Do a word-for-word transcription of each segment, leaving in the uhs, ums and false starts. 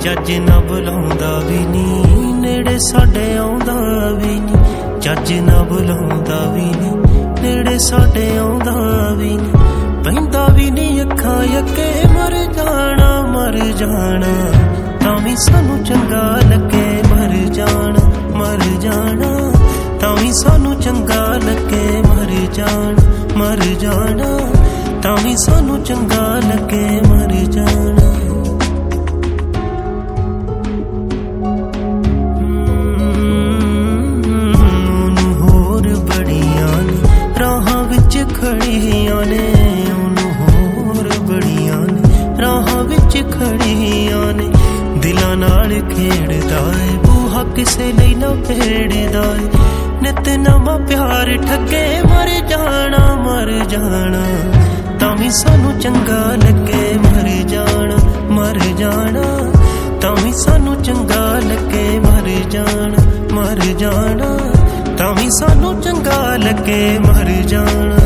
जज ना बुलाउंदा भी नी नेड़े साडे आउंदा भी नी जज ना बुलाउंदा भी नी नेड़े साडे आउंदा भी नी पैंदा भी नी अखां अगे मर जाना मर जाना तां वी सानू चंगा लगे मर जाना मर जाना तां वी सानू चंगा लगे मर जाना मर जाना तां वी सानू चंगा लगे मर जाना खड़ियां ने ओनू होर बड़ियां ने राहां विच खड़ियां ने दिलां नाल खेड़दा ए बूहा किसे लई ना भेड़दा ए नित नवां प्यार ठगे मर जाना मर जाना तां वी सानू चंगा लगे मर जाना मर जाना तां वी सानू चंगा लगे मर जाना मर जाना तां वी सानू चंगा लगे मर जाना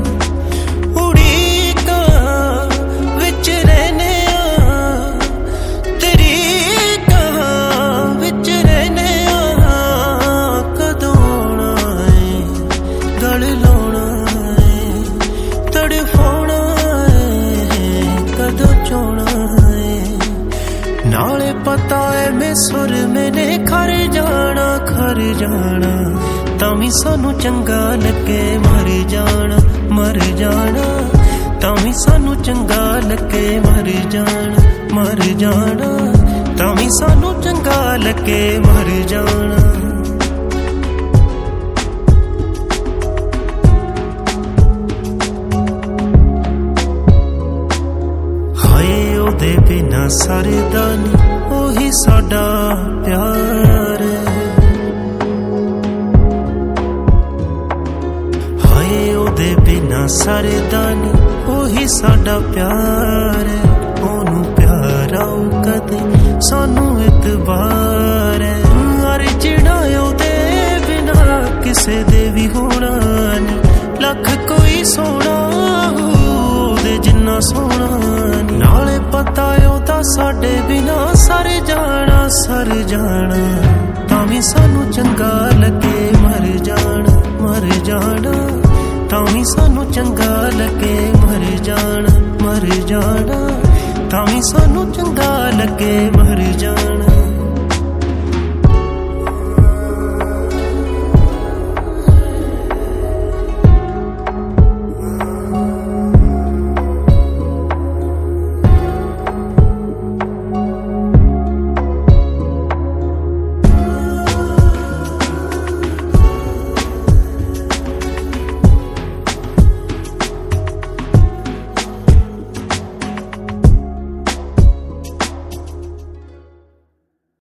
नाले पता है मैं सुर मैंने खर जाना खर जाना तां वी सानू चंगा लगे मर जाना मर जाना तां वी सानू चंगा लगे मर जाना मर जाना तां वी सानू चंगा लगे मर जाना दे बिना सरदा नी ओही साडा प्यार हाय ओदे बिना सरदा नी ओही साडा प्यार ओनू प्यारा कदे सानू इतबार अरे जिहड़ा ओदे बिना किसे दे भी होना नी लख कोई सोना ओदे जिन्ना सोना नाले पता ओदा साडे बिना सर जाना सर जाना तां वी सानू चंगा लगे मर जाना मर जाना तां वी सानू चंगा लगे मर जाना मर जाना तां वी सानू चंगा लगे मर जाना